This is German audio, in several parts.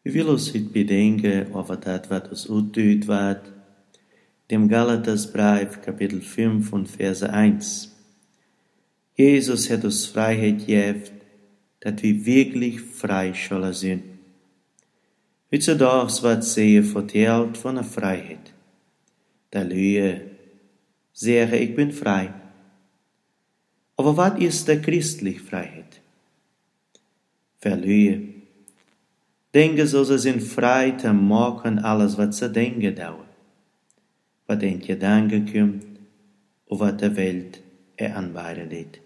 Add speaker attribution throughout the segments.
Speaker 1: Vi wil ons heute bedenken over dat wat ons uitduidt wird, dem Galatersbrief, Kapitel 5 und Verse 1. Jesus hat uns Freiheit gegeben, dat wir wirklich frei sollen sein. Heutzutage wird sehr vertelt von der Freiheit. Da Leute sagen, ich bin frei. Aber was ist die christliche Freiheit? Für Leute denken sie sind frei zu machen alles, was sie denken dauert. Was in Gedanken kommt und was die Welt anbietet.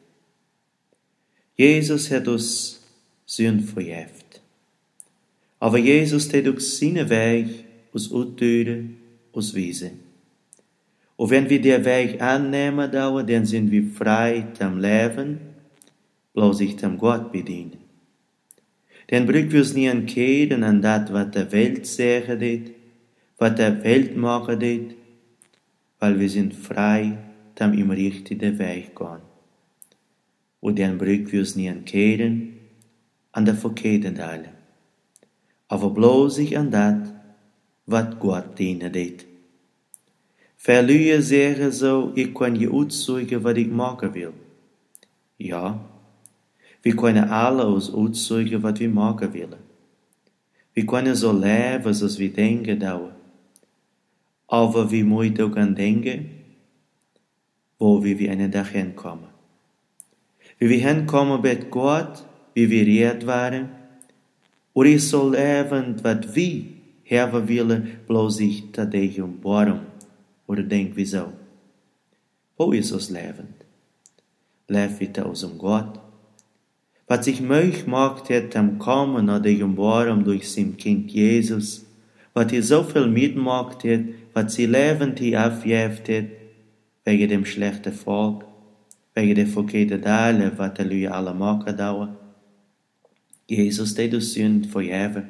Speaker 1: Jesus hat uns Sünde vergeben. Aber Jesus hat auch seinen Weg uns ausdeutet, uns wiesen. Und wenn wir den Weg annehmen, dann sind wir frei zum Leben, bloß ich zum Gott bedienen. Dann brauchen wir uns nicht entkehren an das, was die Welt sagt, was die Welt macht, weil wir sind frei zum im richtigen Weg gehen. Und dann brauchen wir uns nicht entkehren an der verkehrten Teile, aber bloß sich an das, was Gott dienen wird. Viele Leute sagen so, ich kann je auszeugen, was ich machen will. Ja, wir können alle uns auszeugen, was wir machen wollen. Wir können so leben, als wir denken dauern. Aber wir müssen auch an denken, wo wir einen Tag hinkommen. Wie wir hinkommen bei Gott, wie wir gerettet waren, und ich soll leben, was wir haben wollen, bloß ich tatsächlich Baum. Oder denkt wir so? Wo ist das Leben? Leben wir aus dem Gott? Was sich möglich macht hat, am Kommen nach dem Baum durch sein Kind Jesus, was er so viel mitmacht hat, was sie lebend hier aufgeheft hat, wegen dem schlechten Volk, wegen der verkehrten Teile, was die Leute alle machen dauern. Jesus hat uns Sünde vergeben.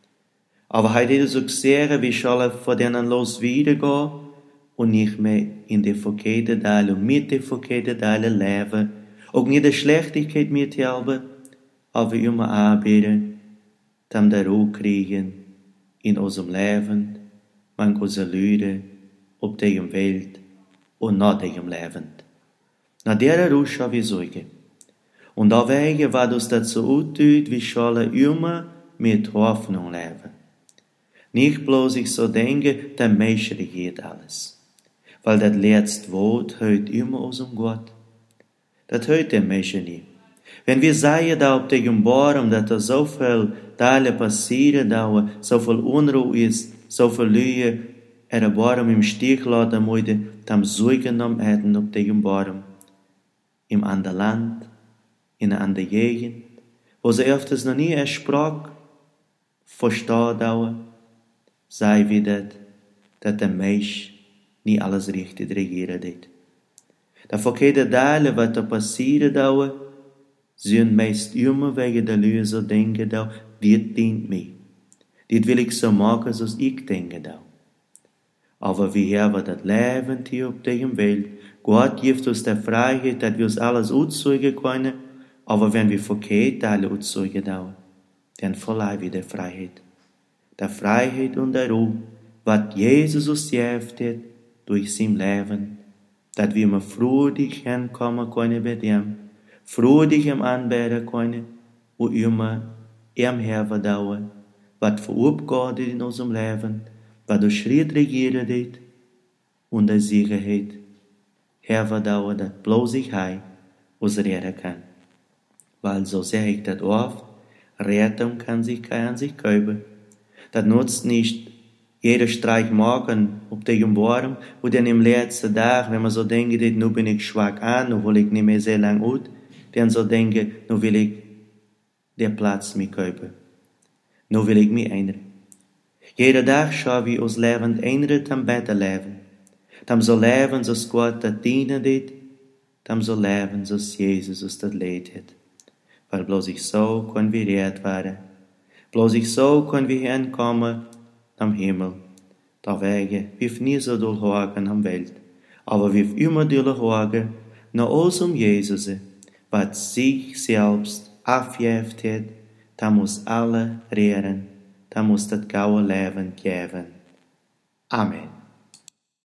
Speaker 1: Aber er hat uns auch gesagt, wir sollen von denen los wiedergehen und nicht mehr in der verkehrten Teile und mit der verkehrten Teile leben, auch nicht die Schlechtigkeit mithelfen, aber immer arbeiten, damit wir Ruhe kriegen in unserem Leben, mit unseren Leuten, auf der Welt und nach dem Leben. Nach dieser Ruhe sollen wir sorgen. Und deswegen, was uns dazu auftut, wir sollen immer mit Hoffnung leben. Nicht bloß ich so denke, der Mensch regiert alles. Weil das letzte Wort hört immer aus dem Gott. Das hört der Mensch nicht. Wenn wir sagen, da auf dem Baum, dass da so viel Teile passieren, da so viel Unruhe ist, so viel Leute, der Baum im Stich lassen müssen, dann zurückgenommen hätten auf dem Baum. Im anderen Land, in einer anderen Gegend, wo sie öfters noch nie sprach, versteht auch, sei wie das, dass der Mensch nicht alles richtig regieren wird. Da verkehrte Teile, was da passiert dauert, sind meist immer wegen der Leute so denken da, das dient mir. Das will ich so machen, so ich denke da. Aber wir haben das Leben hier auf der Welt. Gott gibt uns die Freiheit, dass wir uns alles auszeugen können, aber wenn wir verkehrt alle auszeugen da, dann verleihen wir die Freiheit. Die Freiheit und die Ruhe, was Jesus uns gegeben hat, durch sein Leben, dass wir immer freudig hinkommen können bei dem, freudig ihm anbeten können und immer ihm Herr dauern, was für Aufgaben in unserem Leben, was durch Schritt regieren wird und die Sicherheit, Herr dauern, dass bloß ich uns retten kann. Weil so sehe ich das oft, Rettung kann sich keiner an sich kaufen. Das nutzt nicht jeder Streich machen auf dem Baum und dann im letzten Tag, wenn man so denkt, nun bin ich schwach an, nun will ich nicht mehr sehr lang ut, dann so denke, nun will ich den Platz mir kaufen. Nun will ich mich ändern. Jeder Tag schauen wir uns Leben ändern, am better leben. Tam so leben, so Gott das dienen dit, tam so leben, so Jesus uns das leid hat. Weil bloß ich so können wir gerettet werden. Bloß ich so können wir hinkommen am Himmel. Da wege, wir nie so durchhaken am Welt, aber wir immer durchhaken nach unserem Jesus, was sich selbst aufgeheft hat, da muss alle rehren da muss das gaue Leben geben. Amen.